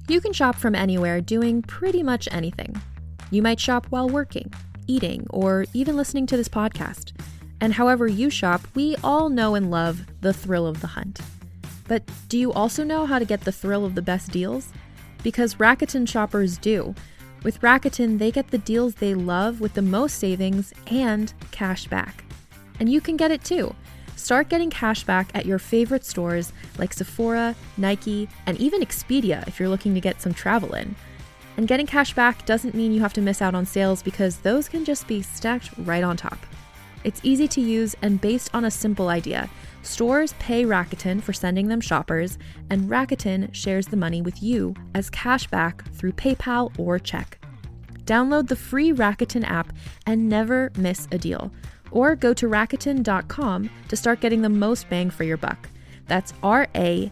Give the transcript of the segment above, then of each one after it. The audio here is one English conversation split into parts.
You can shop from anywhere doing pretty much anything. You might shop while working, eating, or even listening to this podcast. And however you shop, we all know and love the thrill of the hunt. But do you also know how to get the thrill of the best deals? Because Rakuten shoppers do. With Rakuten, they get the deals they love with the most savings and cash back. And you can get it too. Start getting cash back at your favorite stores like Sephora, Nike, and even Expedia if you're looking to get some travel in. And getting cash back doesn't mean you have to miss out on sales because those can just be stacked right on top. It's easy to use and based on a simple idea. Stores pay Rakuten for sending them shoppers, and Rakuten shares the money with you as cash back through PayPal or check. Download the free Rakuten app and never miss a deal. Or go to Rakuten.com to start getting the most bang for your buck. That's Rakuten.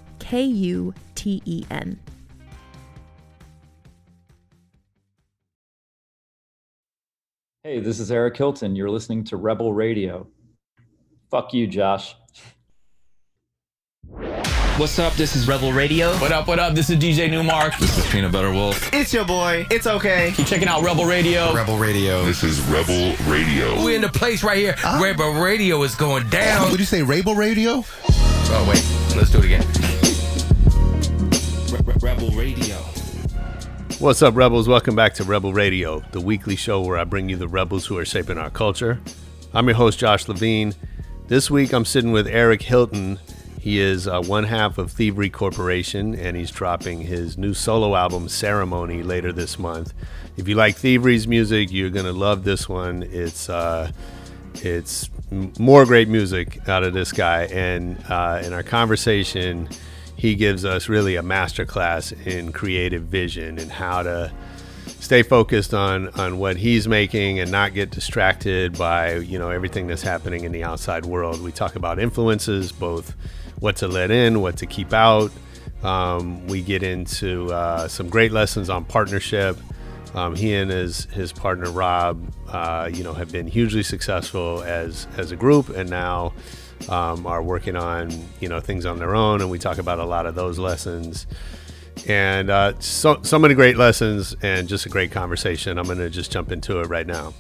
Hey, this is Eric Hilton. You're listening to Rebel Radio. Fuck you, Josh. What's up? This is Rebel Radio. What up? What up? This is DJ Newmark. This is Peanut Butter Wolf. It's your boy. It's okay. Keep checking out Rebel Radio. Rebel Radio. This is Rebel Radio. We're in the place right here. Rebel Radio is going down. Did you say Rebel Radio? Oh, wait. Let's do it again. Rebel Radio. What's up, Rebels? Welcome back to Rebel Radio, the weekly show where I bring you the rebels who are shaping our culture. I'm your host, Josh Levine. This week, I'm sitting with Eric Hilton. He is one half of Thievery Corporation, and he's dropping his new solo album, Ceremony, later this month. If you like Thievery's music, you're going to love this one. It's more great music out of this guy, and in our conversation, he gives us really a masterclass in creative vision and how to stay focused on what he's making and not get distracted by, everything that's happening in the outside world. We talk about influences, both what to let in, what to keep out. We get into some great lessons on partnership. He and his partner Rob, have been hugely successful as a group, and now are working on things on their own. And we talk about a lot of those lessons, and so many great lessons, and just a great conversation. I'm going to just jump into it right now.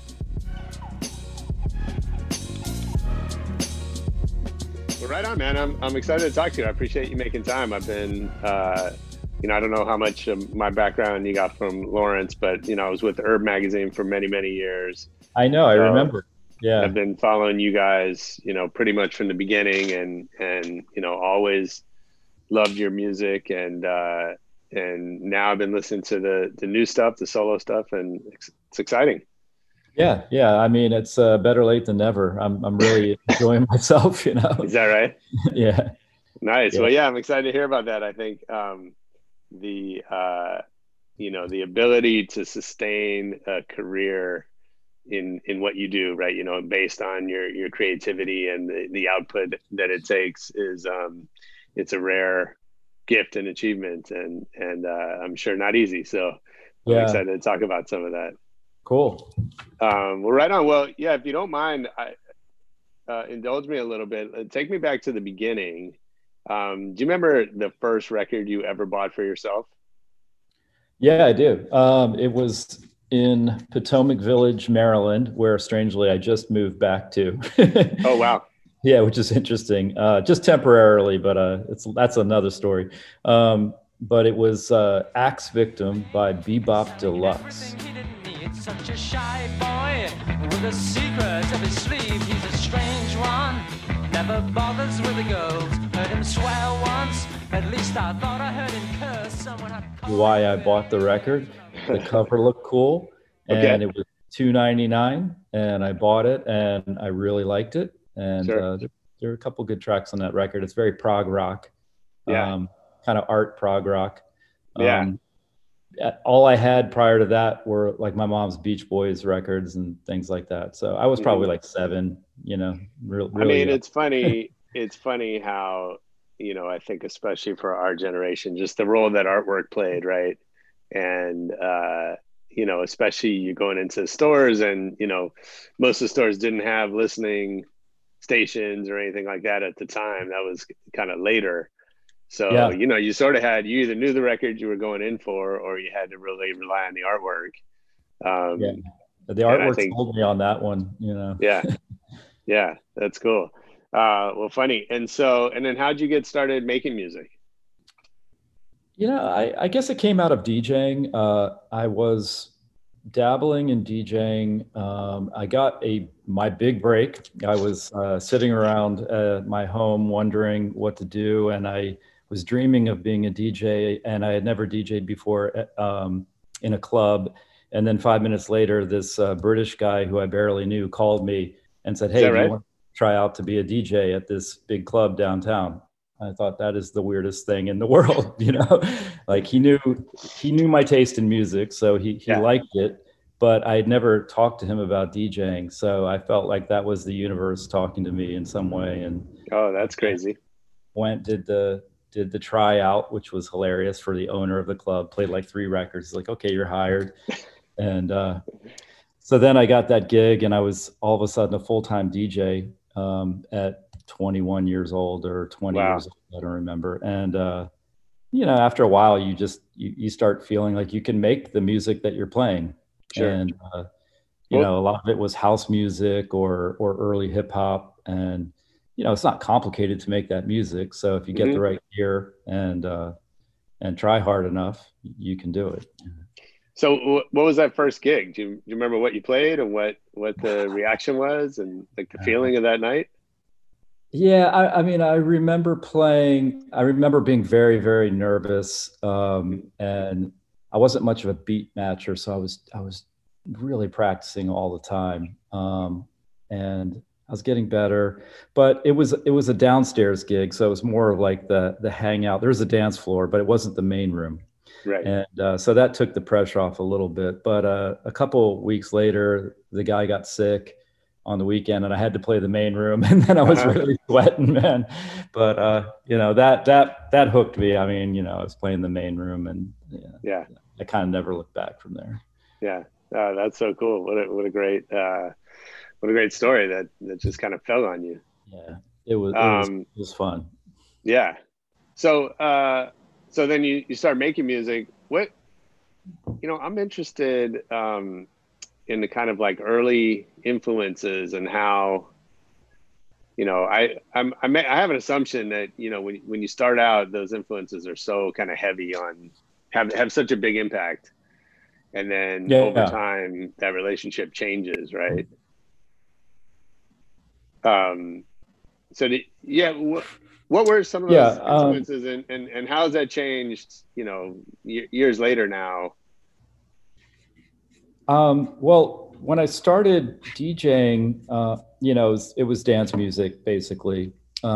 Right on, man. I'm excited to talk to you. I appreciate you making time. I've been, I don't know how much of my background you got from Lawrence, but, I was with Herb Magazine for many, many years. I know. I remember. Yeah. I've been following you guys, pretty much from the beginning, and always loved your music. And now I've been listening to the new stuff, the solo stuff, and it's exciting. Yeah. I mean, it's better late than never. I'm really enjoying myself, Is that right? Yeah. Nice. Yeah. Well, yeah, I'm excited to hear about that. I think the ability to sustain a career in what you do, right? Based on your creativity and the output that it takes is it's a rare gift and achievement, and I'm sure not easy. So I'm excited to talk about some of that. Cool. Well, right on. Well, yeah, if you don't mind, indulge me a little bit. Take me back to the beginning. Do you remember the first record you ever bought for yourself? Yeah, I do. It was in Potomac Village, Maryland, where strangely I just moved back to. Oh, wow. Yeah, which is interesting. Just temporarily, but that's another story. But it was Axe Victim by Bebop Deluxe. Such a shy boy with a secret up his sleeve. He's a strange one, never bothers with the girls. Heard him swear once, at least I thought I heard him curse. Someone had why I bought the record. The cover looked cool, and it was $2.99, and I bought it, and I really liked it. And Sure. There are a couple good tracks on that record. It's very prog rock, kind of art prog rock. All I had prior to that were like my mom's Beach Boys records and things like that. So I was probably like 7, really. I mean, it's funny. It's funny how, I think especially for our generation, just the role that artwork played, right? And, especially you going into stores and, most of the stores didn't have listening stations or anything like that at the time. That was kind of later. So, Yeah. you sort of you either knew the record you were going in for, or you had to really rely on the artwork. Yeah. The and I artwork think, sold me on that one, yeah, yeah, that's cool. Well, funny. And then how'd you get started making music? I guess it came out of DJing. I was dabbling in DJing. I got my big break. I was sitting around my home wondering what to do, and I was dreaming of being a DJ, and I had never DJed before in a club. And then 5 minutes later, this British guy who I barely knew called me and said, "Hey, do you want to try out to be a DJ at this big club downtown?" I thought that is the weirdest thing in the world, like he knew my taste in music, so he liked it, but I had never talked to him about DJing. So I felt like that was the universe talking to me in some way. And oh, that's crazy. Did the tryout, which was hilarious for the owner of the club, played like 3 records. He's like, "Okay, you're hired." And so then I got that gig, and I was all of a sudden a full-time DJ at 21 years old or 20 years old, I don't remember. And after a while, you start feeling like you can make the music that you're playing. Sure. And a lot of it was house music or early hip hop, and it's not complicated to make that music. So if you get the right gear and try hard enough, you can do it. So what was that first gig? Do you remember what you played and what the reaction was and like the feeling of that night? Yeah, I mean, I remember being very, very nervous, and I wasn't much of a beat matcher, so I was really practicing all the time, and I was getting better. But it was a downstairs gig, so it was more of like the hangout. There was a dance floor, but it wasn't the main room. Right. And so that took the pressure off a little bit. But a couple weeks later, the guy got sick on the weekend, and I had to play the main room, and then I was really sweating, man. But that hooked me. I mean, I was playing the main room, and I kind of never looked back from there. Yeah, that's so cool. What a great story that just kind of fell on you. Yeah, it was fun. Yeah. So then you start making music. What, I'm interested in the kind of like early influences and how, I have an assumption that, when you start out, those influences are so kind of heavy have such a big impact. And then over time, that relationship changes, right? What were some of those influences and how has that changed, years later now? Well, when I started DJing, it was dance music basically.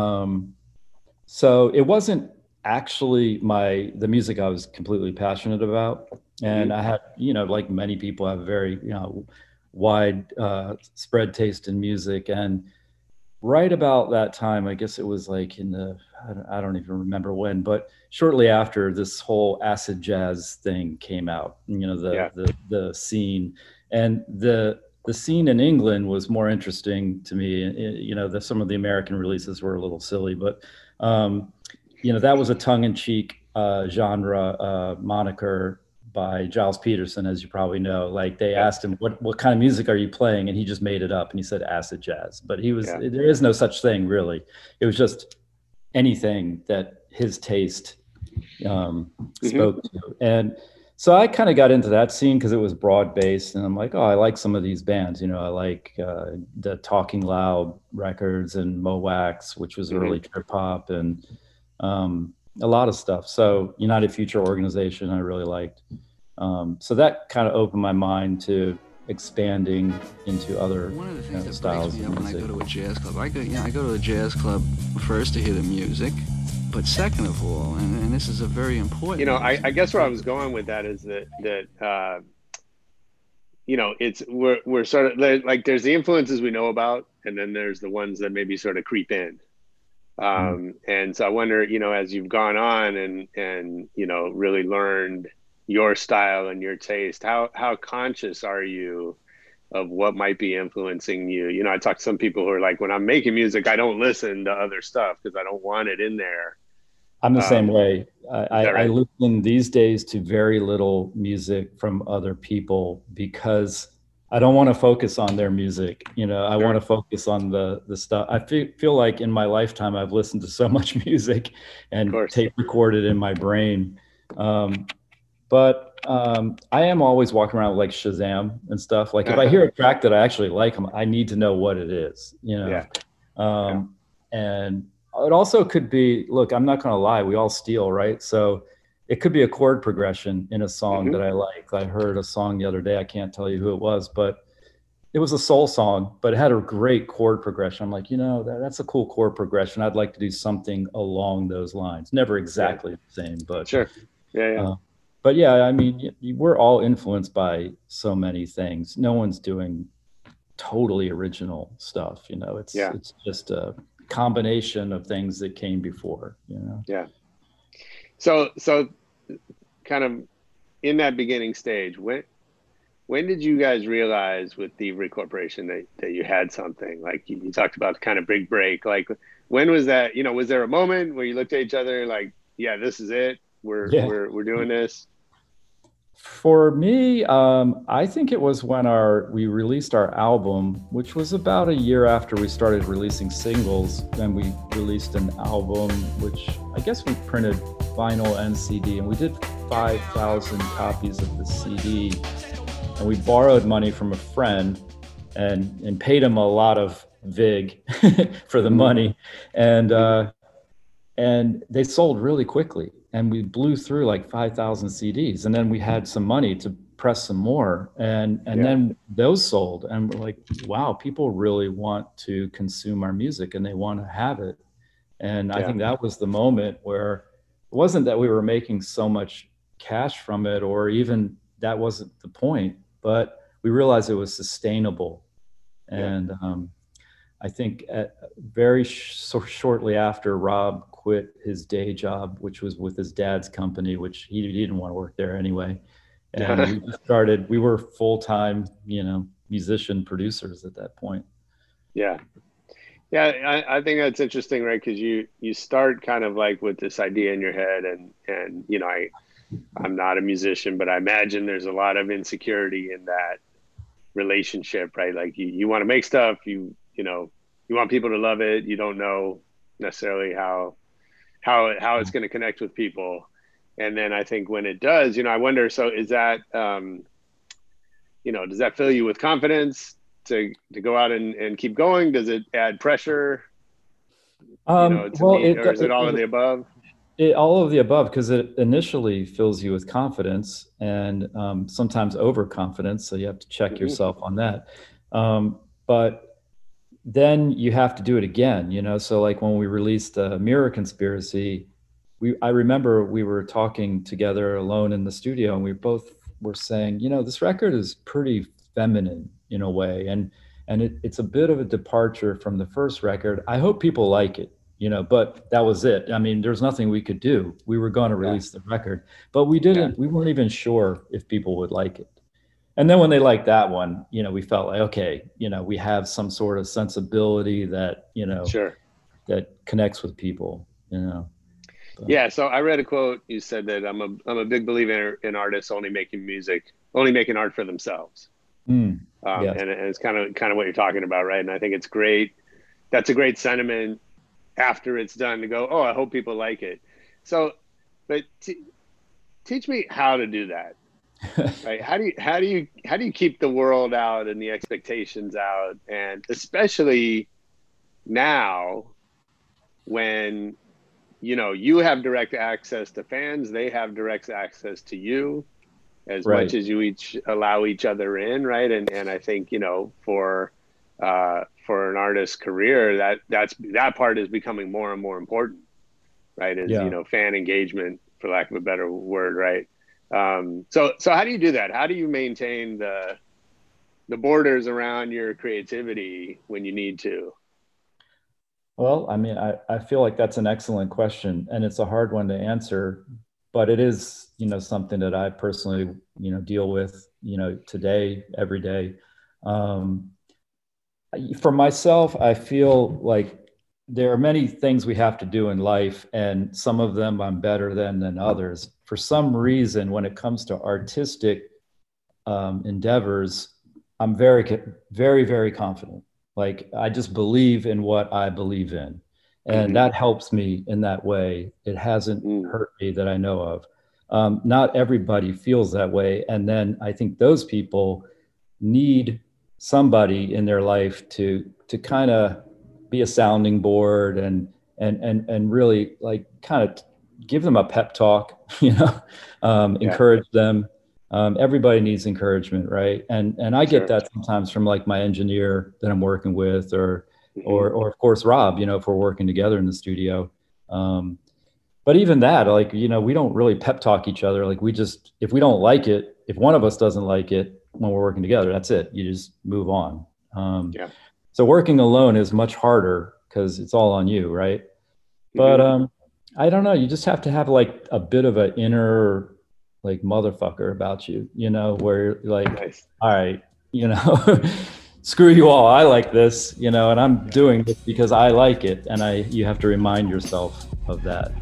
So it wasn't actually the music I was completely passionate about. And I had, like many people, have a very, wide spread taste in music. And right about that time, I guess it was like I don't even remember when, but shortly after, this whole acid jazz thing came out, the scene, and the scene in England was more interesting to me. Some of the American releases were a little silly, but that was a tongue-in-cheek genre moniker by Giles Peterson, as you probably know. Like they asked him, what kind of music are you playing? And he just made it up and he said acid jazz, but there is no such thing really. It was just anything that his taste spoke to. And so I kind of got into that scene because it was broad based, and I'm like, I like some of these bands, I like the Talking Loud records and Mowax, which was early trip hop, and a lot of stuff. So United Future Organization, I really liked. So that kind of opened my mind to expanding into other One of the things that styles breaks me of up when I music. go to a jazz club, I go to a jazz club first to hear the music, but second of all, and this is a very important. I guess where I was going with that is that it's we're sort of like there's the influences we know about, and then there's the ones that maybe sort of creep in. And so I wonder, as you've gone on and really learned your style and your taste, how conscious are you of what might be influencing you? I talk to some people who are like, when I'm making music, I don't listen to other stuff because I don't want it in there. I'm the same way. I right? listen these days to very little music from other people because I don't want to focus on their music. You know, I want to focus on the stuff. I feel like in my lifetime, I've listened to so much music and tape recorded in my brain. But I am always walking around with like Shazam and stuff. Like if I hear a track that I actually like, I need to know what it is, you know? And it also could be, look, I'm not going to lie. We all steal, right? So it could be a chord progression in a song that I like. I heard a song the other day. I can't tell you who it was, but it was a soul song, but it had a great chord progression. I'm like, you know, that's a cool chord progression. I'd like to do something along those lines. Never exactly the same, but sure. But yeah, I mean, we're all influenced by so many things. No one's doing totally original stuff. You know, it's just a combination of things that came before, you know? Yeah. So kind of in that beginning stage, when did you guys realize with Thievery Corporation that you had something? Like you talked about kind of big break. Like when was that, you know, was there a moment where you looked at each other like, yeah, this is it. We're doing this? For me, I think it was when we released our album, which was about a year after we started releasing singles. Then we released an album, which I guess we printed vinyl and CD, and we did 5,000 copies of the CD. And we borrowed money from a friend and paid him a lot of vig for the money. And they sold really quickly. And we blew through like 5,000 CDs. And then we had some money to press some more. And then those sold. And we're like, wow, people really want to consume our music and they want to have it. And I think that was the moment where it wasn't that we were making so much cash from it, or even that wasn't the point, but we realized it was sustainable. And I think very shortly after, Rob quit his day job, which was with his dad's company, which he didn't want to work there anyway. And we were full-time, you know, musician producers at that point. Yeah. I think that's interesting, right? Because you start kind of like with this idea in your head, and you know, I'm not a musician, but I imagine there's a lot of insecurity in that relationship, right? Like you want to make stuff, you know, you want people to love it. You don't know necessarily how it's going to connect with people. And then I think when it does, you know, I wonder, so is that, you know, does that fill you with confidence to go out and keep going? Does it add pressure? Or is it all of the above? All of the above, because it initially fills you with confidence and sometimes overconfidence. So you have to check yourself on that. But then you have to do it again, you know? So like when we released Mirror Conspiracy, I remember we were talking together alone in the studio, and we both were saying, you know, this record is pretty feminine in a way. And it's a bit of a departure from the first record. I hope people like it, you know, but that was it. I mean, there's nothing we could do. We were going to release the record, but we weren't even sure if people would like it. And then when they liked that one, you know, we felt like, okay, you know, we have some sort of sensibility that, you know, that connects with people, you know. But. Yeah. So I read a quote. You said that I'm a big believer in artists only making art for themselves. And it's kind of what you're talking about, right? And I think it's great. That's a great sentiment after it's done to go, oh, I hope people like it. So, but teach me how to do that. Right? How do you keep the world out and the expectations out, and especially now when, you know, you have direct access to fans, they have direct access to you as much as you each allow each other in, right? And I think, you know, for an artist's career, that part is becoming more and more important, right? As you know, fan engagement, for lack of a better word, right? So how do you do that? How do you maintain the borders around your creativity when you need to? Well, I mean, I feel like that's an excellent question, and it's a hard one to answer, but it is, you know, something that I personally, you know, deal with, you know, today, every day. For myself, I feel like there are many things we have to do in life, and some of them I'm better than others. For some reason, when it comes to artistic endeavors, I'm very, very, very confident. Like, I just believe in what I believe in. And that helps me in that way. It hasn't hurt me that I know of. Not everybody feels that way. And then I think those people need somebody in their life to kind of be a sounding board and really like kind of give them a pep talk, encourage them. Everybody needs encouragement, right? And I get that sometimes from like my engineer that I'm working with, or of course Rob, if we're working together in the studio. But even that, like, we don't really pep talk each other. Like, we just, if we don't like it, if one of us doesn't like it when we're working together, that's it. You just move on. So working alone is much harder because it's all on you, right? But I don't know. You just have to have like a bit of an inner like motherfucker about you, where you're like, nice. All right, screw you all. I like this, and I'm doing this because I like it. And you have to remind yourself of that.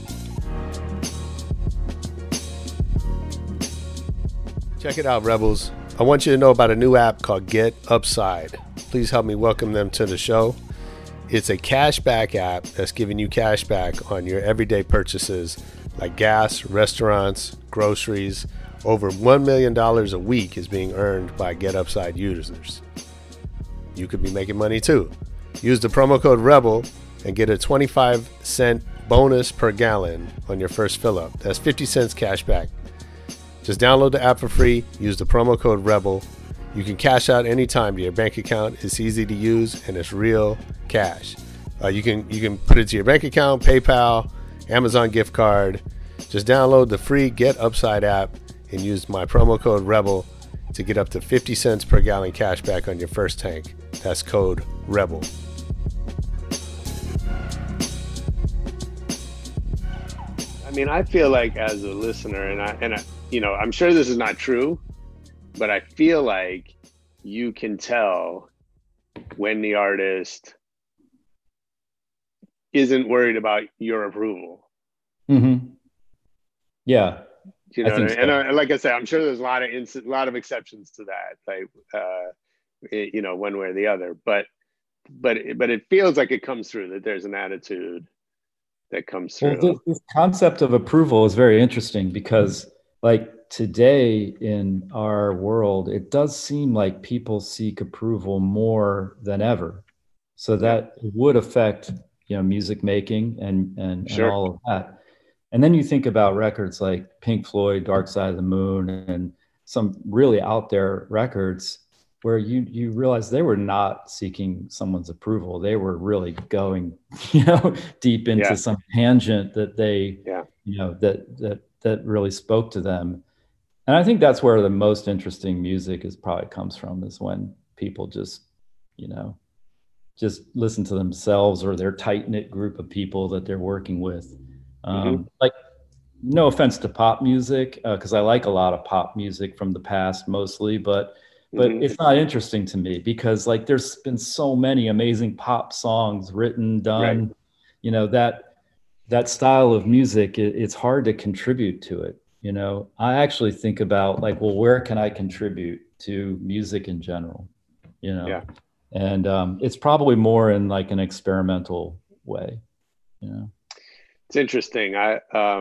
Check it out, Rebels. I want you to know about a new app called Get Upside. Please help me welcome them to the show. It's a cashback app that's giving you cash back on your everyday purchases like gas, restaurants, groceries. Over $1 million a week is being earned by Get Upside users. You could be making money too. Use the promo code REBEL and get a 25-cent bonus per gallon on your first fill up. That's 50 cents cash back. Just download the app for free. Use the promo code REBEL. You can cash out anytime to your bank account. It's easy to use and it's real cash. You can put it to your bank account, PayPal, Amazon gift card. Just download the free Get Upside app and use my promo code REBEL to get up to 50 cents per gallon cash back on your first tank. That's code REBEL. I mean, I feel like as a listener, and I I'm sure this is not true, but I feel like you can tell when the artist isn't worried about your approval. Mm-hmm. Yeah. So. And like I said, I'm sure there's a lot of exceptions to that, like, one way or the other, but it feels like it comes through, that there's an attitude that comes through. Well, this concept of approval is very interesting because, like, today in our world, it does seem like people seek approval more than ever. So that would affect, music making and all of that. And then you think about records like Pink Floyd, Dark Side of the Moon, and some really out there records where you realize they were not seeking someone's approval. They were really going, deep into some tangent that they, that really spoke to them. And I think that's where the most interesting music probably comes from, is when people just listen to themselves or their tight-knit group of people that they're working with. Like, no offense to pop music, because I like a lot of pop music from the past mostly, but it's not interesting to me because, like, there's been so many amazing pop songs written, done, that style of music, it's hard to contribute to it. I actually think about, like, well, where can I contribute to music in general? And it's probably more in like an experimental way. It's interesting. I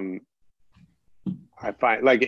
find, like,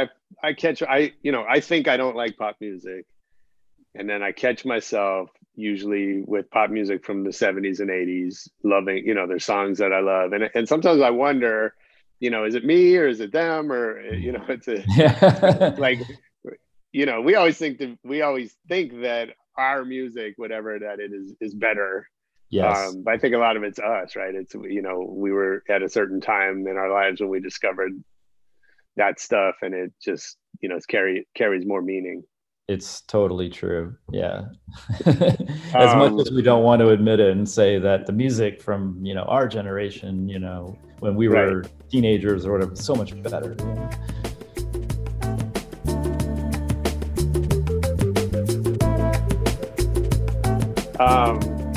I think I don't like pop music, and then I catch myself usually with pop music from the 70s and 80s, loving, there's songs that I love. And sometimes I wonder, is it me or is it them, or, it's like, we always think that our music, whatever that it is better. Yes. But I think a lot of it's us, right? It's, we were at a certain time in our lives when we discovered that stuff, and it just, carries more meaning. It's totally true. Yeah. As much as we don't want to admit it and say that the music from, our generation, when we were teenagers or whatever, so much better.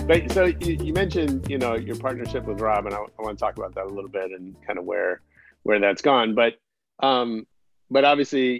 But so you mentioned, your partnership with Rob, and I want to talk about that a little bit and kind of where that's gone. But obviously,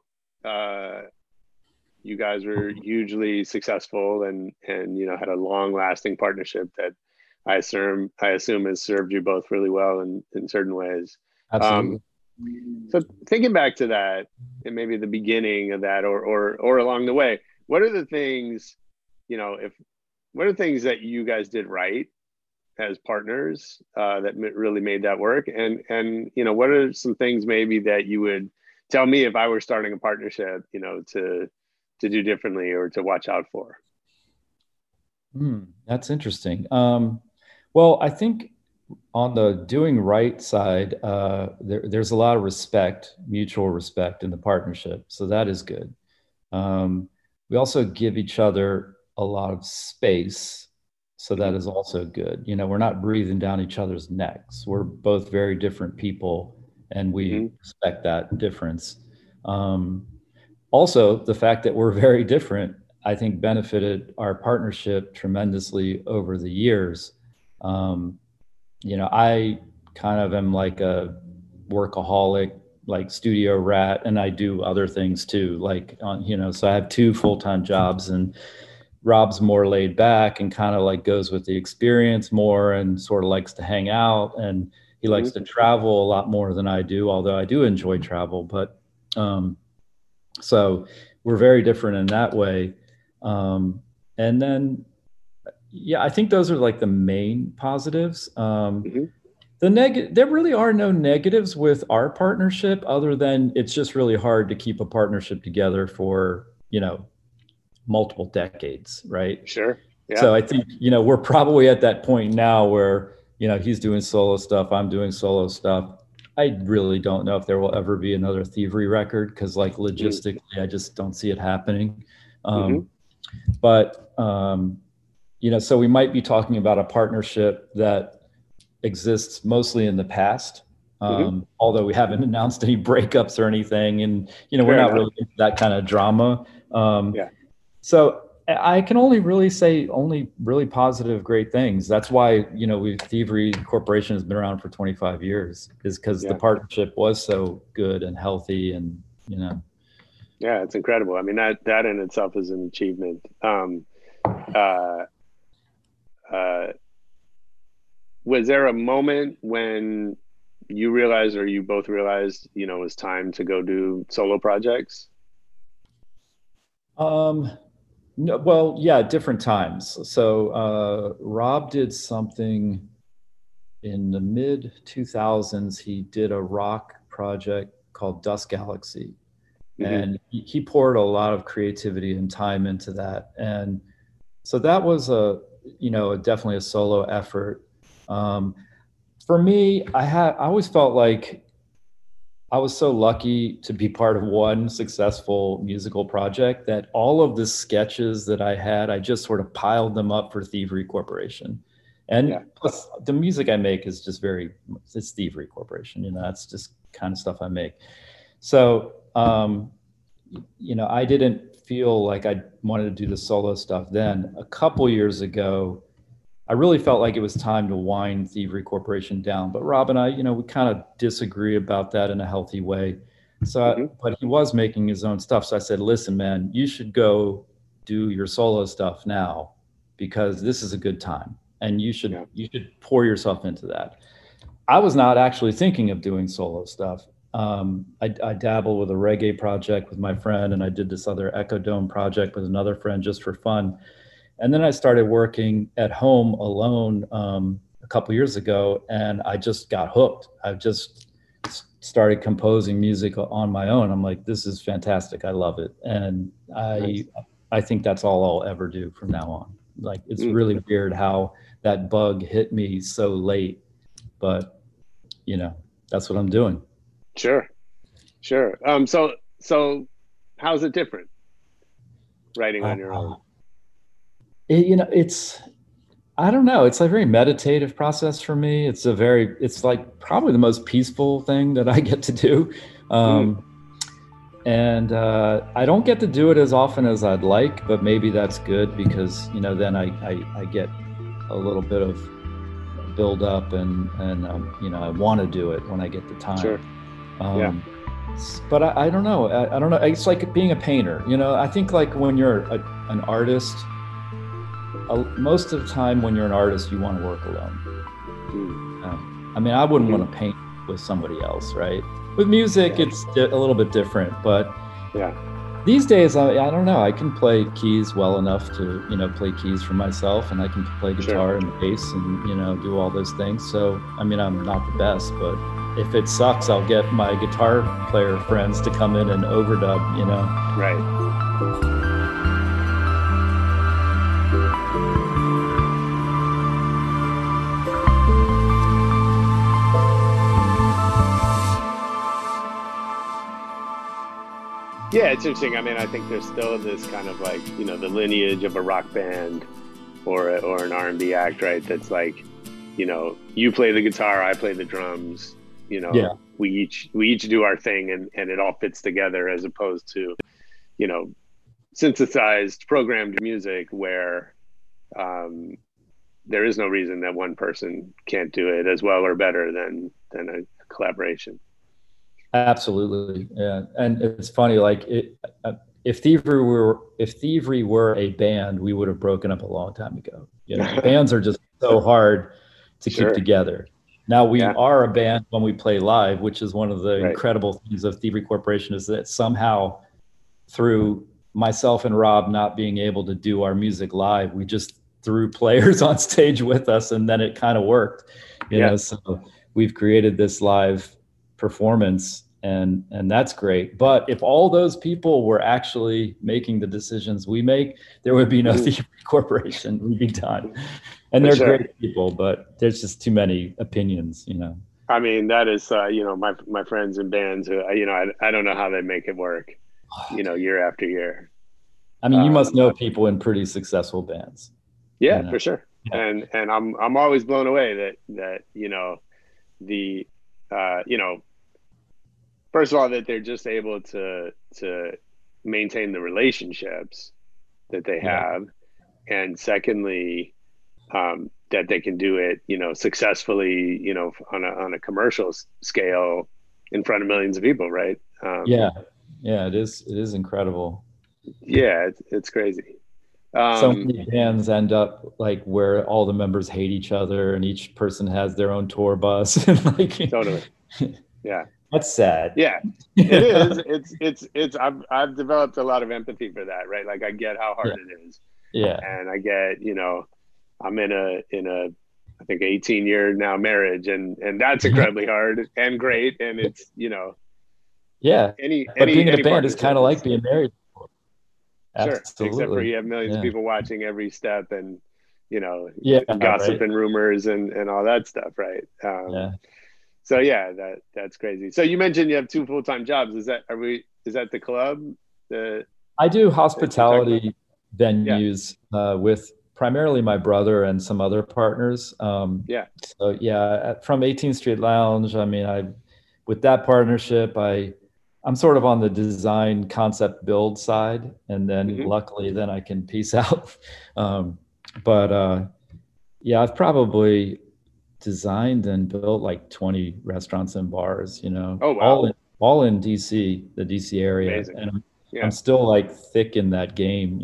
you guys were hugely successful and had a long lasting partnership that I assume has served you both really well in certain ways. Absolutely. So thinking back to that and maybe the beginning of that or along the way, what are the things, what are things that you guys did right as partners that really made that work? And what are some things maybe that you would tell me if I were starting a partnership, to do differently or to watch out for? That's interesting. Well, I think on the doing right side, there's a lot of respect, mutual respect in the partnership. So that is good. We also give each other a lot of space. So that is also good. We're not breathing down each other's necks. We're both very different people and we respect that difference. Also, the fact that we're very different, I think, benefited our partnership tremendously over the years. I kind of am like a workaholic, like studio rat, and I do other things too. So I have 2 full-time jobs, and Rob's more laid back and kind of like goes with the experience more and sort of likes to hang out, and he likes to travel a lot more than I do, although I do enjoy travel. But so we're very different in that way. And then, I think those are like the main positives. There really are no negatives with our partnership other than it's just really hard to keep a partnership together for, multiple decades, right? Sure. Yeah. So I think, we're probably at that point now where, he's doing solo stuff, I'm doing solo stuff. I really don't know if there will ever be another Thievery record because like logistically, I just don't see it happening. But, so we might be talking about a partnership that exists mostly in the past, although we haven't announced any breakups or anything. And, we're not really into that kind of drama. So I can only really say really positive, great things. That's why, Thievery Corporation has been around for 25 years is because the partnership was so good and healthy and, Yeah, it's incredible. I mean, that in itself is an achievement. Was there a moment when you realized or you both realized, it was time to go do solo projects? No, well, yeah, different times. So Rob did something in the mid 2000s. He did a rock project called Dust Galaxy. And he poured a lot of creativity and time into that. And so that was definitely a solo effort. For me, I always felt like I was so lucky to be part of one successful musical project that all of the sketches that I had, I just sort of piled them up for Thievery Corporation. And plus the music I make is just it's Thievery Corporation, that's just kind of stuff I make. So, I didn't feel like I wanted to do the solo stuff then. A couple years ago, I really felt like it was time to wind Thievery Corporation down. But Rob and I, we kind of disagree about that in a healthy way. So, but he was making his own stuff. So I said, listen, man, you should go do your solo stuff now because this is a good time. And you should pour yourself into that. I was not actually thinking of doing solo stuff. I dabble with a reggae project with my friend, and I did this other Echo Dome project with another friend just for fun. And then I started working at home alone a couple years ago, and I just got hooked. I just started composing music on my own. I'm like, this is fantastic. I love it. And I think that's all I'll ever do from now on. Like, it's really weird how that bug hit me so late, but that's what I'm doing. Sure. So how's it different writing on your own? I don't know. It's a very meditative process for me. It's like probably the most peaceful thing that I get to do. And I don't get to do it as often as I'd like, but maybe that's good because, then I get a little bit of build up, and I want to do it when I get the time. Sure. But I don't know. I don't know. It's like being a painter. I think like when you're an artist, most of the time when you're an artist, you want to work alone. I mean, I wouldn't want to paint with somebody else, right? With music, it's a little bit different, but these days, I don't know. I can play keys well enough to, play keys for myself, and I can play guitar and bass and, do all those things. So, I mean, I'm not the best, but if it sucks, I'll get my guitar player friends to come in and overdub, Right. Yeah, it's interesting. I mean, I think there's still this kind of like, the lineage of a rock band or an R&B act, right? That's like, you play the guitar, I play the drums, we each do our thing, and it all fits together, as opposed to, synthesized, programmed music where there is no reason that one person can't do it as well or better than a collaboration. Absolutely, yeah. And it's funny, like if Thievery were a band, we would have broken up a long time ago. Bands are just so hard to keep together. Now we are a band when we play live, which is one of the incredible things of Thievery Corporation, is that somehow through myself and Rob not being able to do our music live, we just threw players on stage with us, and then it kind of worked. You know, so we've created this live performance, and that's great. But if all those people were actually making the decisions we make, there would be no Thievery Corporation. We'd be done. And they're great people, but there's just too many opinions, I mean, that is, my friends in bands who, I don't know how they make it work, year after year. I mean, you must know people in pretty successful bands. Yeah, for sure. Yeah. And I'm always blown away that first of all, that they're just able to maintain the relationships that they have. And secondly, that they can do it, successfully, on a commercial scale in front of millions of people. Right. It is incredible. Yeah. It's crazy. So many bands end up like where all the members hate each other and each person has their own tour bus. Totally. Yeah. That's sad. Yeah, it is. It's. I've developed a lot of empathy for that, right? Like I get how hard it is. Yeah. And I get, I'm in a I think 18-year now marriage, and that's incredibly hard and great, and it's Yeah. But being in a band is kind of like being married. Sure. Absolutely. Except for you have millions of people watching every step, and gossip and rumors and all that stuff, right? So that's crazy. So you mentioned you have 2 full-time jobs. Is that the club? I do hospitality venues with primarily my brother and some other partners. So from 18th Street Lounge, I mean, with that partnership, I'm sort of on the design concept build side, and then luckily then I can piece out. I've probably designed and built like 20 restaurants and bars, Oh, wow. all in DC, the DC area. Amazing. And I'm still like thick in that game,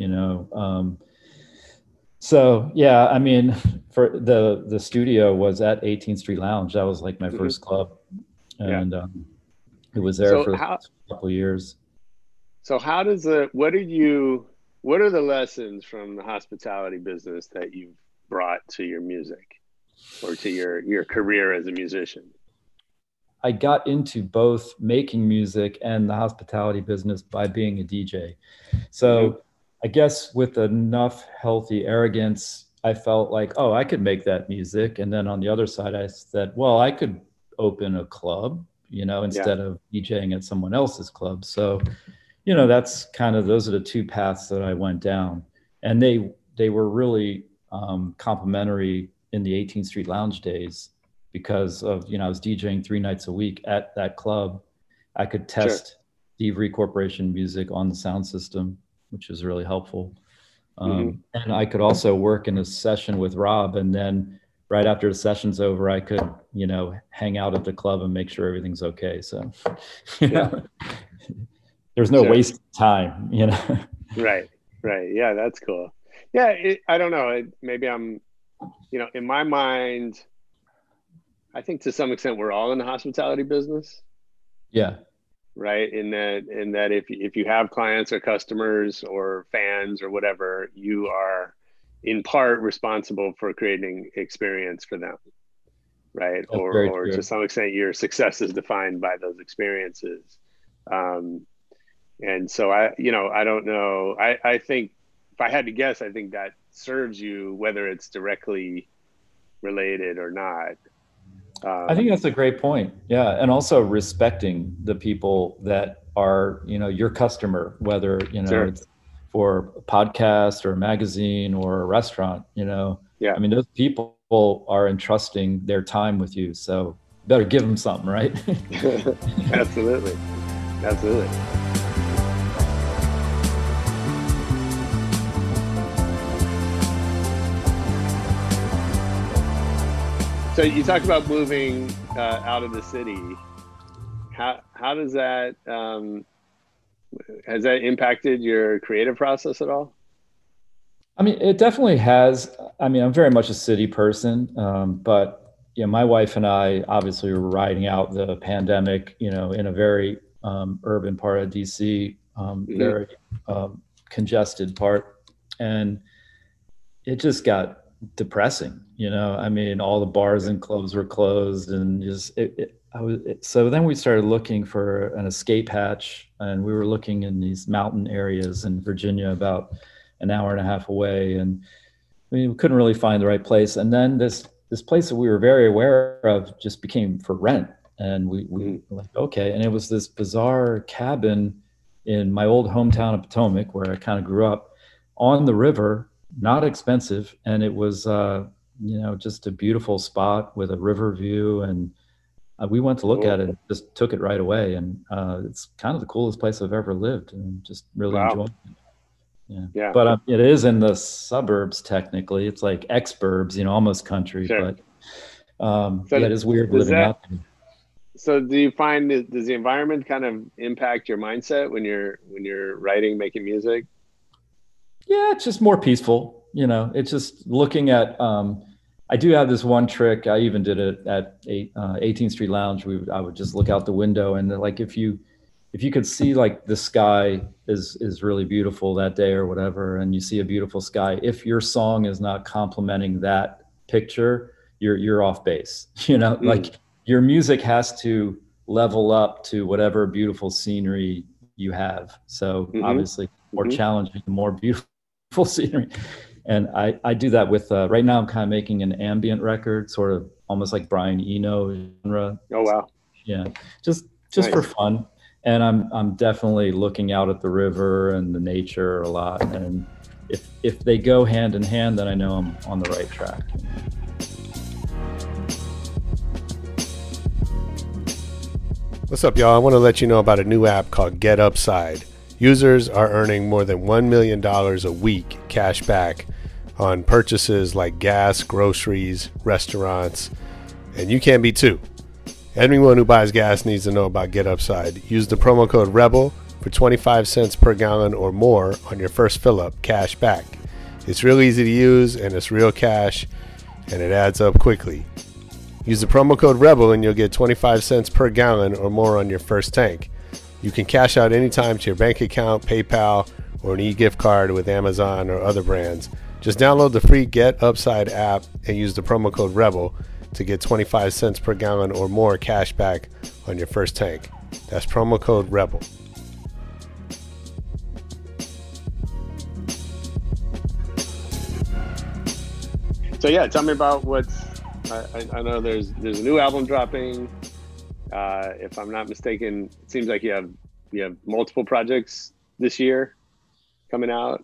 I mean, for the studio was at 18th Street Lounge. That was like my first club, and it was there for a couple of years. So how does what are the lessons from the hospitality business that you've brought to your music or to your career as a musician? I got into both making music and the hospitality business by being a DJ. So I guess with enough healthy arrogance, I felt like, oh, I could make that music. And then on the other side, I said, well, I could open a club, instead of DJing at someone else's club. So, that's those are the 2 paths that I went down. And they were really complimentary in the 18th Street Lounge days because of, I was DJing 3 nights a week at that club. I could test Thievery Corporation music on the sound system, which is really helpful. And I could also work in a session with Rob, and then right after the session's over, I could, you know, hang out at the club and make sure everything's okay. So, you know, there's no waste of time, you know? Right. Yeah, that's cool. Yeah, I don't know. Maybe I'm, you know, in my mind, I think to some extent we're all in the hospitality business. Yeah. Right. In that if you have clients or customers or fans or whatever, you are in part responsible for creating experience for them. Right. That's Or to some extent your success is defined by those experiences. And so I don't know. I think if I had to guess, I think that serves you, whether it's directly related or not. I think that's a great point. Yeah. And also respecting the people that are, you know, your customer, whether, you know, it's for a podcast or a magazine or a restaurant, you know. Yeah. I mean, those people are entrusting their time with you. So you better give them something, right? Absolutely. So you talked about moving out of the city. How does that has that impacted your creative process at all? I mean, it definitely has. I mean, I'm very much a city person, but you know, my wife and I obviously were riding out the pandemic, you know, in a very urban part of DC, very congested part, and it just got depressing, you know. I mean, all the bars and clubs were closed, and just so then we started looking for an escape hatch, and we were looking in these mountain areas in Virginia, about an hour and a half away, and we couldn't really find the right place. And then this place that we were very aware of just became for rent, and we were like, okay. And it was this bizarre cabin in my old hometown of Potomac, where I kind of grew up, on the river. Not expensive, and it was you know, just a beautiful spot with a river view, and we went to look at it and just took it right away, and it's kind of the coolest place I've ever lived, and just really enjoyed it. Yeah. But it is in the suburbs technically. It's like exurbs, you know, almost country, but it is weird living out there. So do you find does the environment kind of impact your mindset when you're writing, making music? Yeah, it's just more peaceful, you know. It's just looking at, I do have this one trick. I even did it at 18th Street Lounge. I would just look out the window, and like if you could see like the sky is really beautiful that day or whatever, and you see a beautiful sky, if your song is not complementing that picture, you're off base. You know, like your music has to level up to whatever beautiful scenery you have. So obviously more challenging, more beautiful scenery. And I do that with right now I'm kind of making an ambient record, sort of almost like Brian Eno genre. Oh wow. Yeah, just nice. For fun. And I'm definitely looking out at the river and the nature a lot, and if they go hand in hand, then I know I'm on the right track. What's up, y'all? I want to let you know about a new app called Get Upside. Users are earning more than $1 million a week cash back on purchases like gas, groceries, restaurants, and you can be too. Anyone who buys gas needs to know about Get Upside. Use the promo code REBEL for 25 cents per gallon or more on your first fill-up, cash back. It's real easy to use, and it's real cash, and it adds up quickly. Use the promo code REBEL and you'll get 25 cents per gallon or more on your first tank. You can cash out anytime to your bank account, PayPal, or an e-gift card with Amazon or other brands. Just download the free Get Upside app and use the promo code REBEL to get 25 cents per gallon or more cash back on your first tank. That's promo code REBEL. So yeah, tell me about what's. I know there's a new album dropping. If I'm not mistaken, it seems like you have multiple projects this year coming out.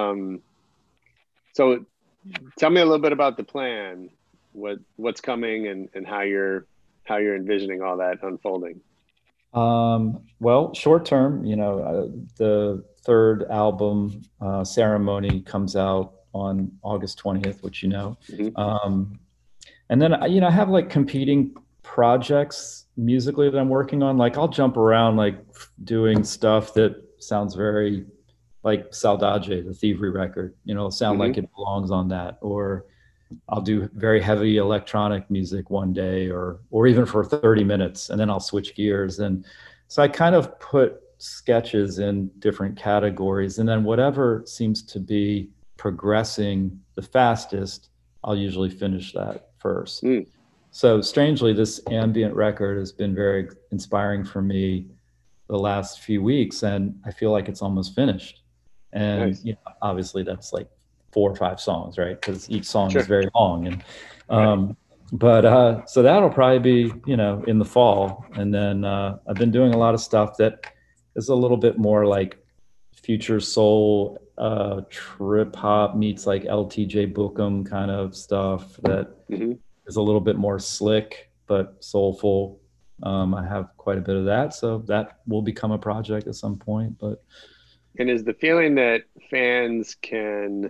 So tell me a little bit about the plan, what's coming, and how you're envisioning all that unfolding. Well, short term, you know, the third album, Ceremony, comes out on August 20th, which you know. And then, I have like competing projects musically that I'm working on. Like I'll jump around, like doing stuff that sounds very like Saudade, the Thievery record, sound like it belongs on that. Or I'll do very heavy electronic music one day or even for 30 minutes, and then I'll switch gears. And so I kind of put sketches in different categories, and then whatever seems to be progressing the fastest, I'll usually finish that first. So strangely, this ambient record has been very inspiring for me the last few weeks, and I feel like it's almost finished. And Nice. Obviously that's like 4 or 5 songs, right? Because each song is very long. And but so that'll probably be in the fall. And then I've been doing a lot of stuff that is a little bit more like future soul, trip hop meets like LTJ Bookham kind of stuff that is a little bit more slick but soulful. I have quite a bit of that, so that will become a project at some point. And is the feeling that fans can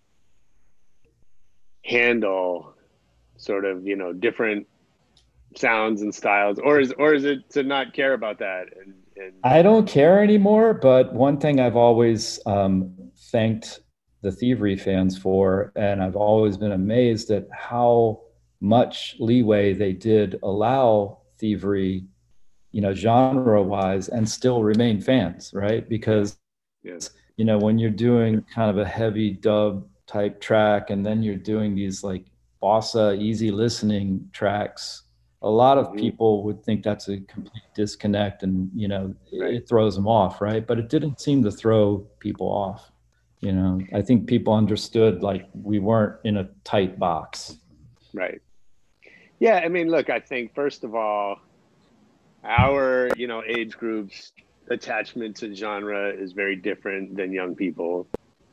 handle sort of different sounds and styles, or is it to not care about that? And I don't care anymore, but one thing I've always thanked the Thievery fans for, and I've always been amazed at how much leeway they did allow Thievery, genre wise, and still remain fans, right? Because when you're doing kind of a heavy dub type track, and then you're doing these like bossa easy listening tracks, a lot of people would think that's a complete disconnect, and it throws them off, right? But it didn't seem to throw people off. I think people understood like we weren't in a tight box. Right. Yeah, I mean, look, I think first of all, our age groups attachment to genre is very different than young people.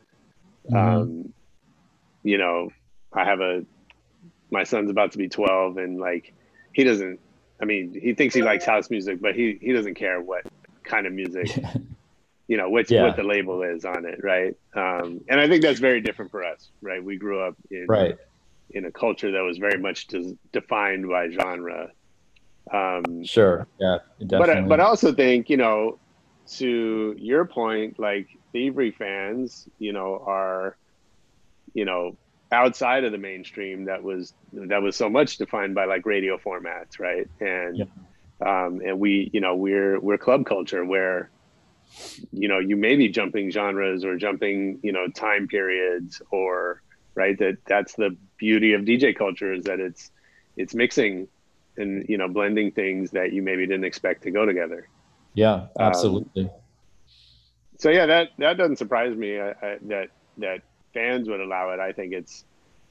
I have my son's about to be 12, and like he thinks he likes house music, but he doesn't care what kind of music what the label is on it, right? And I think that's very different for us, right? We grew up in a culture that was very much defined by genre. Sure, yeah, definitely. But I also think, to your point, like Thievery fans, are, outside of the mainstream that was so much defined by like radio formats, right? And and we're club culture where you may be jumping genres or jumping time periods, or right, that's the beauty of DJ culture, is that it's mixing and blending things that you maybe didn't expect to go together. Yeah, absolutely. So yeah, that doesn't surprise me that fans would allow it. I think it's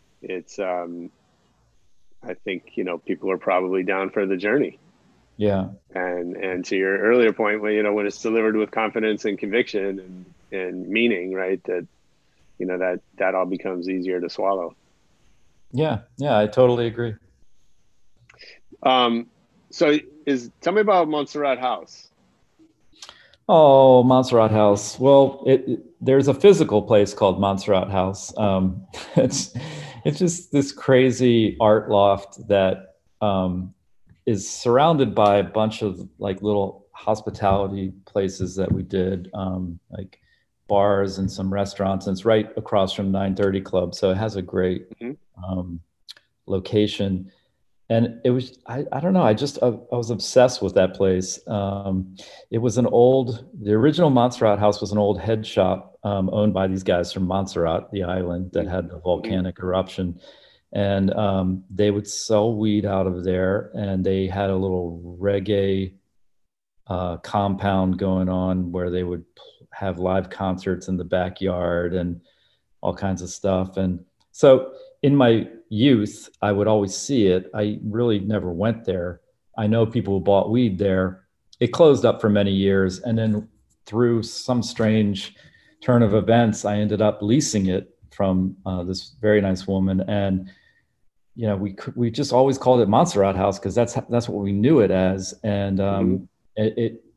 I think people are probably down for the journey. Yeah. And to your earlier point, when it's delivered with confidence and conviction and meaning, right, that that all becomes easier to swallow. Yeah, I totally agree. So tell me about Montserrat House. Oh, Montserrat House. Well, there's a physical place called Montserrat House. It's just this crazy art loft that is surrounded by a bunch of like little hospitality places that we did, like bars and some restaurants. And it's right across from 930 Club, so it has a great location. And it was, I don't know, I was obsessed with that place. It was the original Montserrat House was an old head shop owned by these guys from Montserrat, the island that had the volcanic eruption. And they would sell weed out of there. And they had a little reggae compound going on where they would have live concerts in the backyard and all kinds of stuff. And so in my youth, I would always see it. I really never went there. I know people who bought weed there. It closed up for many years. And then through some strange turn of events, I ended up leasing it from this very nice woman. And, we just always called it Montserrat House because that's what we knew it as. And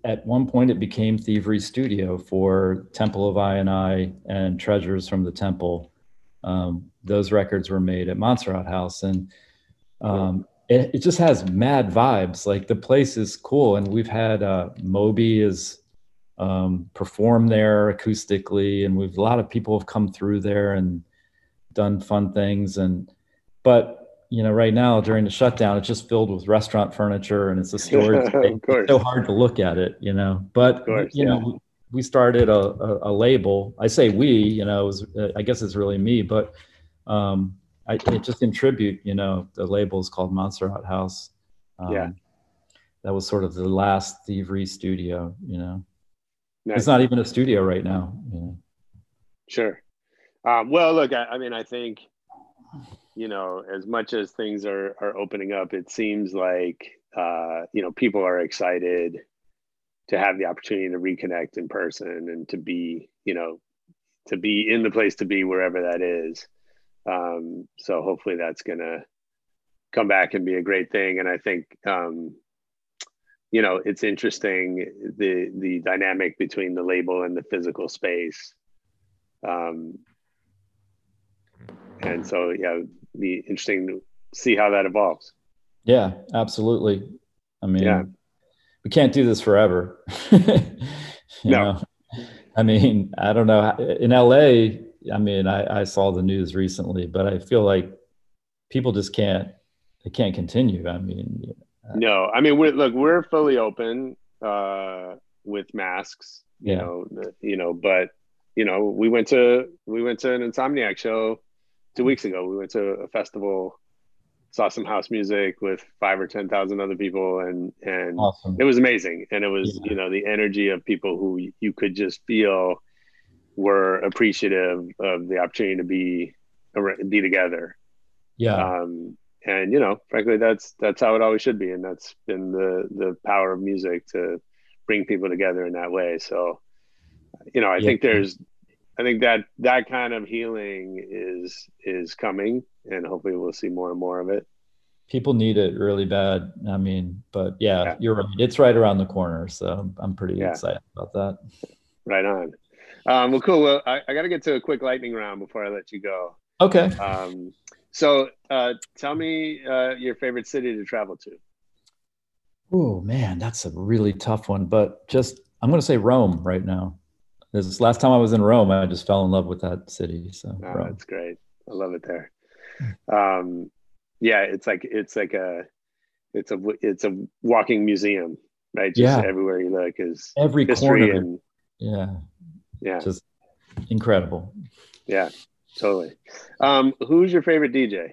at one point it became Thievery Studio for Temple of I and Treasures from the Temple. Those records were made at Montserrat House, and it just has mad vibes. Like the place is cool, and we've had Moby is perform there acoustically, and a lot of people have come through there and done fun things. But right now during the shutdown, it's just filled with restaurant furniture, and it's a storage space. It's so hard to look at it, But we started a label. I say we, I guess it's really me, but it just in tribute, the label is called Montserrat House. That was sort of the last Thievery Studio, Nice. It's not even a studio right now. Sure. Well, look, I think, as much as things are opening up, it seems like, people are excited to have the opportunity to reconnect in person and to be in the place to be wherever that is. So hopefully that's going to come back and be a great thing. And I think, it's interesting, the dynamic between the label and the physical space. And so, be interesting to see how that evolves. Yeah, absolutely. I mean, we can't do this forever. No. I mean, I don't know. In LA, I saw the news recently, but I feel like people just can't continue. No, we're fully open with masks, but we went to an Insomniac show 2 weeks ago. We went to a festival, saw some house music with 5,000 or 10,000 other people, and awesome. It was amazing. And it was, the energy of people who you could just feel were appreciative of the opportunity to be together. Yeah. And frankly, that's how it always should be. And that's been the power of music, to bring people together in that way. So, I think that kind of healing is coming, and hopefully we'll see more and more of it. People need it really bad. But you're right. It's right around the corner. So I'm pretty excited about that. Right on. Well, cool. Well, I got to get to a quick lightning round before I let you go. Okay. So tell me your favorite city to travel to. Oh man, that's a really tough one, but I'm going to say Rome right now. This last time I was in Rome, I just fell in love with that city. So that's great. I love it there. It's a walking museum, right? Just everywhere you look is every history corner. Yeah. Just incredible. Yeah, totally. Who's your favorite DJ?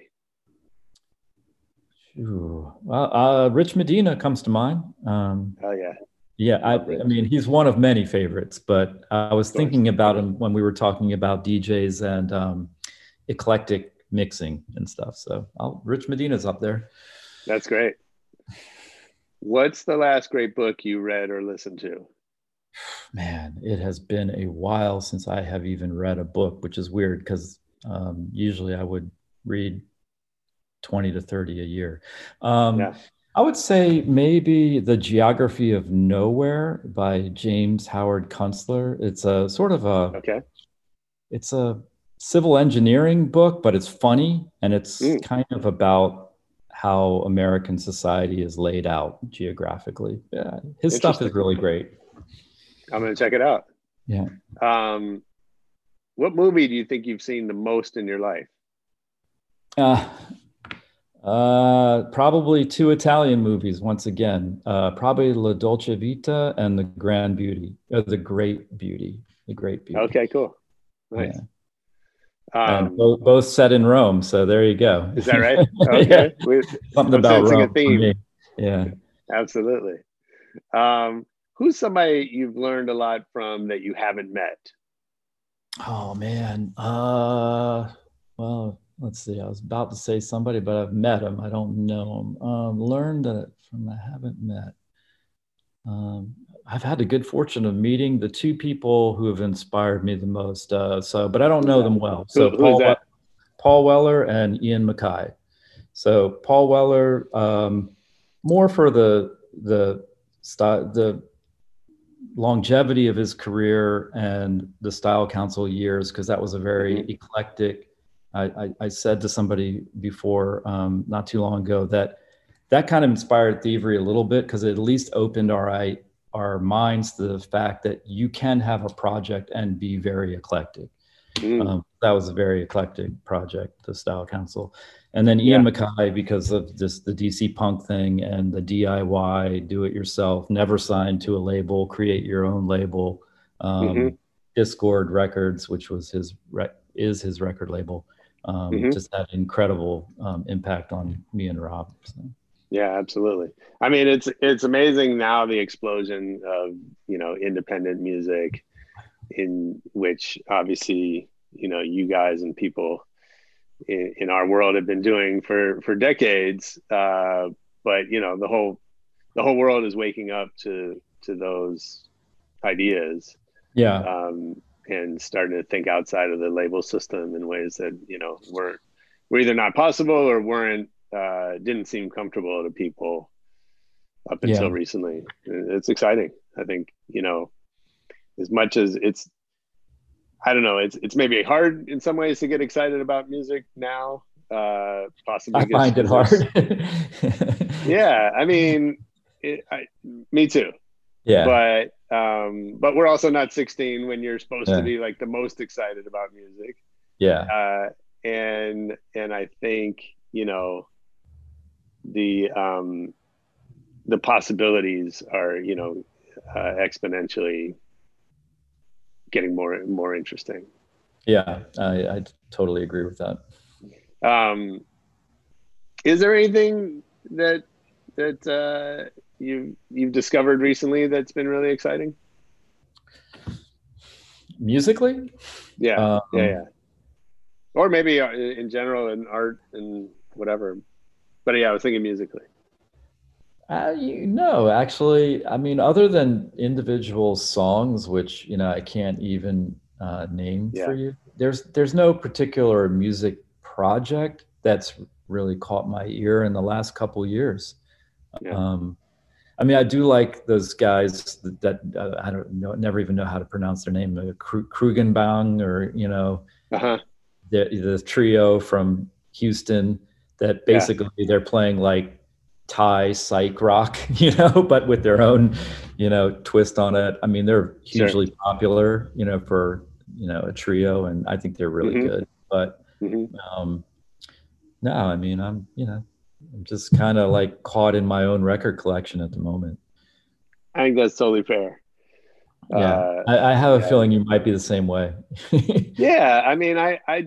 Well, Rich Medina comes to mind. Oh yeah. Yeah, he's one of many favorites, but I was thinking about him when we were talking about DJs and eclectic mixing and stuff. So Rich Medina's up there. That's great. What's the last great book you read or listened to? Man, it has been a while since I have even read a book, which is weird because usually I would read 20 to 30 a year. I would say maybe The Geography of Nowhere by James Howard Kunstler. It's a sort of it's a civil engineering book, but it's funny, and it's kind of about how American society is laid out geographically. Yeah, his stuff is really great. I'm going to check it out. Yeah. What movie do you think you've seen the most in your life? Probably two Italian movies once again. Probably La Dolce Vita and The Great Beauty. Okay, cool. Nice. Yeah. And both set in Rome, so there you go. Is that right? Okay. Something about Rome. A theme. Yeah. Absolutely. Who's somebody you've learned a lot from that you haven't met? Oh man. Well, let's see. I was about to say somebody, but I've met him. I don't know him. Learned that from I haven't met. I've had the good fortune of meeting the two people who have inspired me the most. But I don't know them well. So who's that? Paul Weller and Ian Mackay. So Paul Weller, more for the longevity of his career and the Style Council years, because that was a very eclectic. I said to somebody before, not too long ago, that kind of inspired Thievery a little bit, because it at least opened our minds to the fact that you can have a project and be very eclectic. That was a very eclectic project, the Style Council. And then Ian MacKaye, because of the DC punk thing and the DIY, do it yourself, never signed to a label, create your own label. Discord Records, which was is his record label, just had incredible impact on me and Rob. So. Yeah, absolutely. I mean, it's amazing now, the explosion of, you know, independent music, in which obviously, you know, you guys and people in our world have been doing for decades. But, you know, the whole world is waking up to those ideas. Yeah. And starting to think outside of the label system in ways that, you know, were either not possible or didn't seem comfortable to people up until recently. It's exciting. I think, you know, as much as I don't know, it's maybe hard in some ways to get excited about music now. Possibly I find it hard. Yeah, I mean, me too. Yeah. But we're also not 16 when you're supposed to be like the most excited about music. Yeah. And I think, you know, the possibilities are, you know, exponentially getting more and more interesting. Yeah, I totally agree with that. Is there anything that you've discovered recently that's been really exciting? Musically? Yeah. Or maybe in general, in art and whatever. But yeah, I was thinking musically. No, actually, I mean, other than individual songs, which, you know, I can't even name for you, there's no particular music project that's really caught my ear in the last couple years. I mean, I do like those guys that I don't know, never even know how to pronounce their name, Krugenbang, or, you know, the trio from Houston that basically they're playing like Thai psych rock, you know, but with their own, you know, twist on it. I mean, they're hugely popular, you know, for, you know, a trio, and I think they're really good. But no, I mean, I'm just kind of like caught in my own record collection at the moment. I think that's totally fair. Yeah, I have a feeling you might be the same way. Yeah, I mean,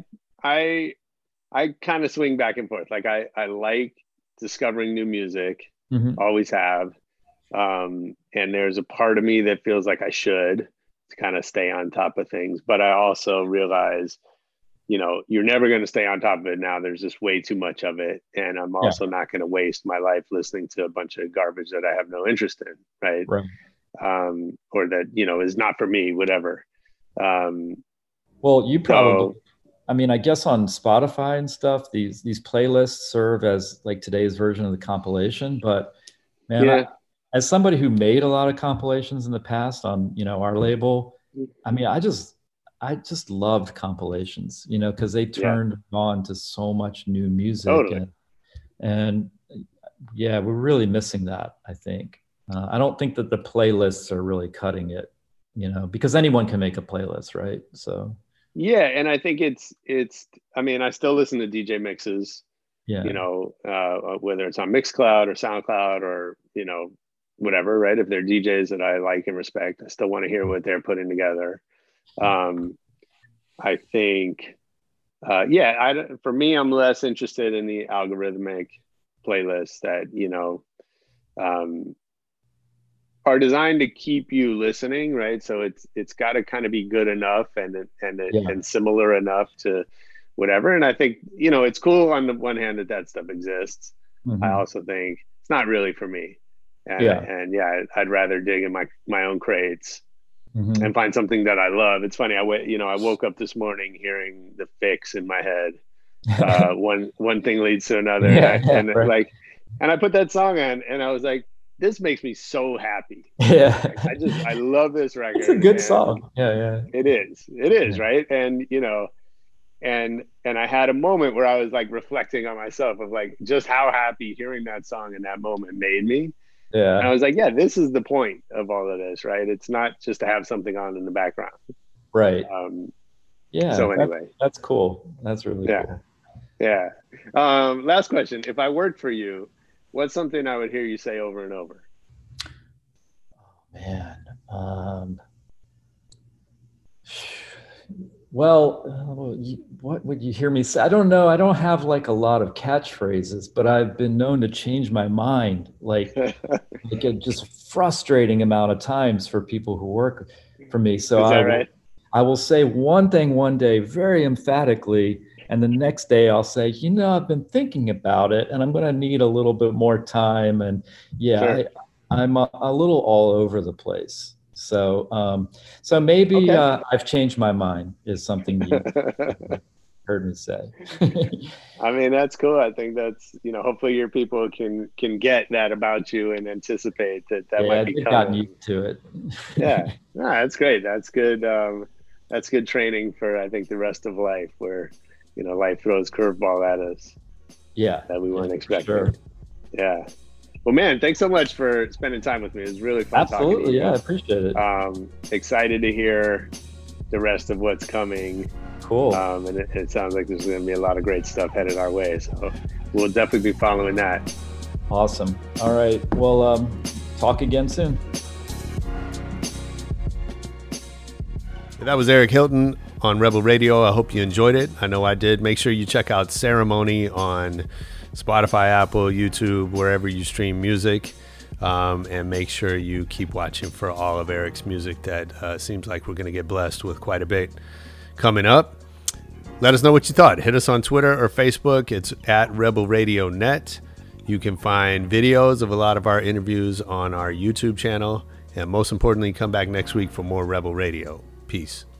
I kind of swing back and forth. Like I like discovering new music, always have. And there's a part of me that feels like I should to kind of stay on top of things. But I also realize, you know, you're never going to stay on top of it now. There's just way too much of it. And I'm also not going to waste my life listening to a bunch of garbage that I have no interest in. Right. Or that, you know, is not for me, whatever. Well, you probably, I mean, I guess on Spotify and stuff, these playlists serve as like today's version of the compilation. But man, as somebody who made a lot of compilations in the past on, you know, our label, I mean, I just loved compilations, you know, because they turned on to so much new music. And we're really missing that, I think. I don't think that the playlists are really cutting it, you know, because anyone can make a playlist, right? So. Yeah, and I think it's. I mean, I still listen to DJ mixes. You know, whether it's on Mixcloud or SoundCloud or, you know, whatever, right? If they're DJs that I like and respect, I still want to hear what they're putting together. I think, for me, I'm less interested in the algorithmic playlists that, you know, are designed to keep you listening, right? So it's got to kind of be good enough and similar enough to whatever. And I think, you know, it's cool on the one hand that stuff exists. I also think it's not really for me. And I'd rather dig in my own crates and find something that I love. It's funny. I woke up this morning hearing The Fix in my head. One thing leads to another. And I put that song on and I was like, this makes me so happy. Yeah. I love this record. It's a good song. Yeah. It is, right? And, you know, and I had a moment where I was like reflecting on myself of like just how happy hearing that song in that moment made me. Yeah. And I was like, yeah, this is the point of all of this, right? It's not just to have something on in the background. Right. Yeah. So anyway, that's cool. That's really cool. Yeah. Last question. If I worked for you, what's something I would hear you say over and over? Man. Well, what would you hear me say? I don't know. I don't have like a lot of catchphrases, but I've been known to change my mind like a just frustrating amount of times for people who work for me. So I will say one thing one day very emphatically, and the next day I'll say, you know, I've been thinking about it and I'm going to need a little bit more time. And I'm a little all over the place. So maybe I've changed my mind is something you heard me say. I mean, that's cool. I think that's, you know, hopefully your people can get that about you and anticipate that might be coming. Gotten used to it. Yeah, no, that's great. That's good. That's good training for, I think, the rest of life where, you know, life throws curveball at us. Yeah. That we weren't expecting. Sure. Yeah. Well, man, thanks so much for spending time with me. It was really fun talking to you. Yeah, I appreciate it. Excited to hear the rest of what's coming. Cool. And it sounds like there's going to be a lot of great stuff headed our way. So we'll definitely be following that. Awesome. All right. Well, talk again soon. That was Eric Hilton on Rebel Radio. I hope you enjoyed it. I know I did. Make sure you check out Ceremony on Spotify, Apple, YouTube, wherever you stream music. And make sure you keep watching for all of Eric's music that seems like we're going to get blessed with quite a bit coming up. Let us know what you thought. Hit us on Twitter or Facebook. It's at Rebel Radio Net. You can find videos of a lot of our interviews on our YouTube channel. And most importantly, come back next week for more Rebel Radio. Peace.